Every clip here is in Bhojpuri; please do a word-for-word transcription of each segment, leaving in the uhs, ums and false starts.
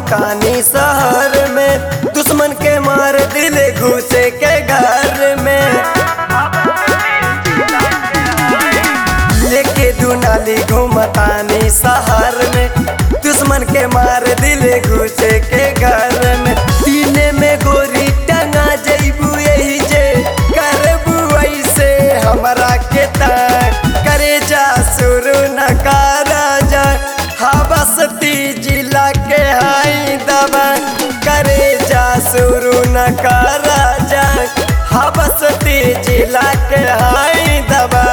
घूमतानी शहर में, दुश्मन के मार दिले घुसे के घर में। लेके दुनाली घूमतानी शहर में, दुश्मन के मार दिले घुसे के घर में। सीने में गोरी टंगा जैबू यही जे करबू ऐसे हमरा के तक करे जा शुरू न करा जा। बस्ती जिला के हाई दबा करे जा शुरू न करा जा। बस्ती जिला के हाई दबा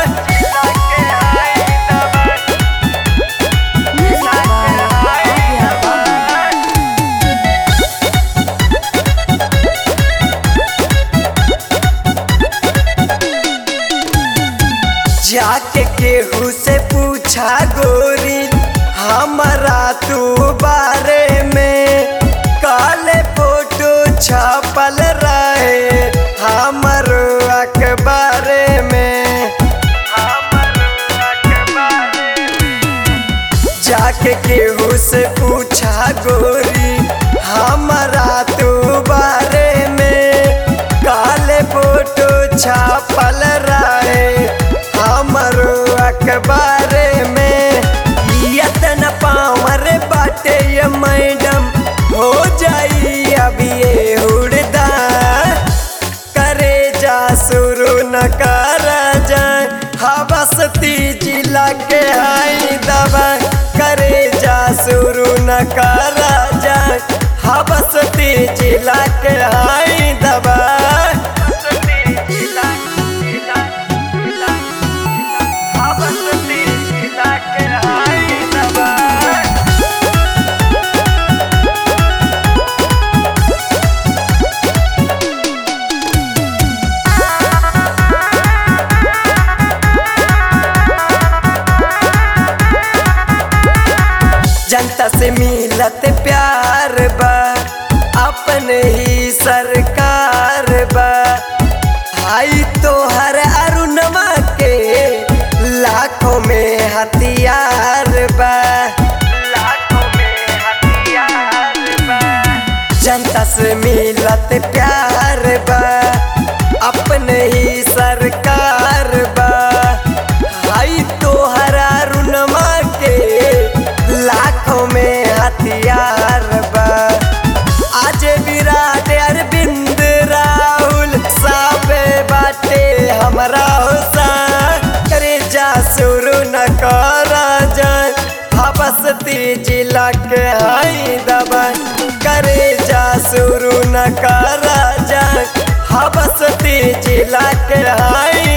जाके केहू से पूछा गोरी हमारा तू बारे में, काले फोटो छापल रहे हमर अखबारे में। जाके केहू से पूछा गोरी हमारा तू बारे में, काले फोटो छापल रहे हमरो अखबारे में। यतन पावर बाटे ये मैडम हो जाई अभी ये उड़दा करे जा शुरू न करा जा। बस्ती जिला के हाई दबा करे जा शुरू न करा जा। बस्ती जिला के हाई दबा जनता से मिलत प्यार बा, अपने ही सरकार बा। हाई तो हर अरुणमा के लाखों में हथियार बा, लाखों में हथियार बा। जनता से मिलत प्यार बा, अपने ही सरकार बा। हाई तो हर अरुणमा के लाखों में हथियार बा। आज विराट अरविंद राहुल साबे बाटे हमरा होसा करे जा शुरू न करा जा। बस्ती जिला के हाई दबा करे जा शुरू न करा जा। बस्ती जिला के हाई